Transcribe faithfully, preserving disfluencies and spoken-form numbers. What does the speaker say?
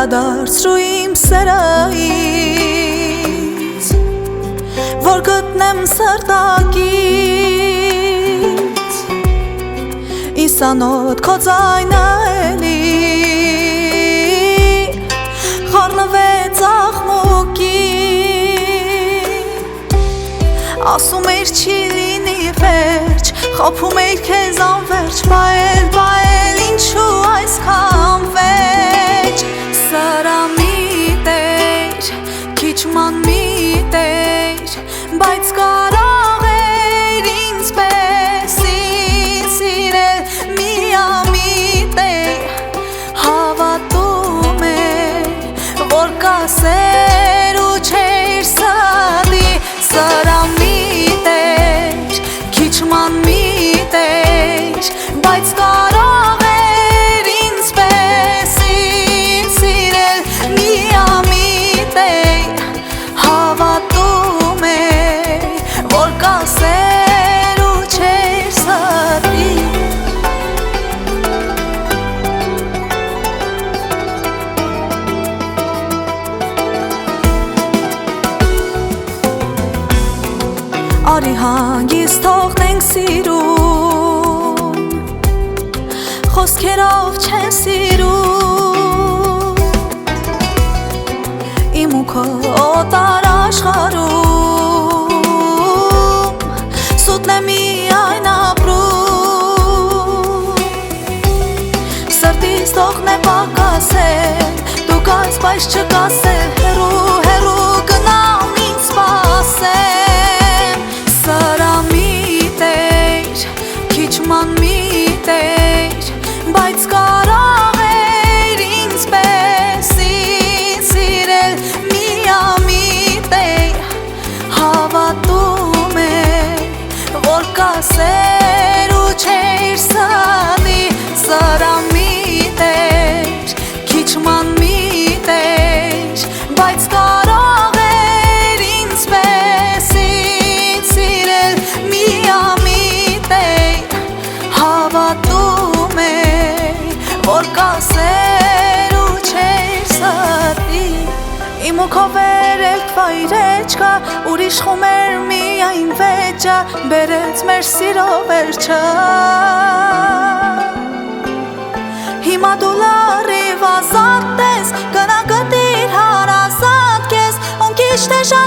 վերադարձրու իմ սերայից, որ գտնեմ սրտակից իսանոտ քո ձայնը էլի խառնվեց աղմուկի, ասում էիր չի լինի վերջ, խաբում էիր քեզ անվերջ, բայել, բայել ինչու այսքան վեճ, սրամիտ էիր, քիչ ման միտ էիր, բայց կարող էիր ինձպես ինձ սիրել, միամիտ էիր, հավատում էի, որ կասեր ու չէիր սադի, սրամիտ էիր, քիչ ման միտ էիր, բայց կարող էիր ինձպես ինձ սիրել, միամիտ էիր, հավատում էի, որ կասեր ու չէիր սադի։ Արի հանգիստ թողնենք սիրուն, խոսքերով չեն սիրում, իմ ու քո օտար աշխարհում, սուտն է միայն ապրում, սրտիս թողն է պակասել, դու կաս բայց չկասել, հեռու հեռու գնամ ինձ սպասեմ, սրամիտ էիր, քիչ ման միտ էիր, բայց կարող էիր ինձպես ինձ սիրել, միամիտ էիր, հավատում էի, որ կասեր ու չէիր սադի, սրամիտ էիր, քիչ ման միտ էիր, բայց կարող էիր ինձպես ինձ սիրել, միամիտ էիր, հավատում էի, որ կասեր ու չէիր սադի, իմ ու քո վերելք վայրեջքա, ուրիշ խումեր միայն վեճա, բերեց մեր սիրո վերջը, հիմա դու լարիվ ազատ ես, գնա գտիր հարազատ կեզ, ոնք իշտ է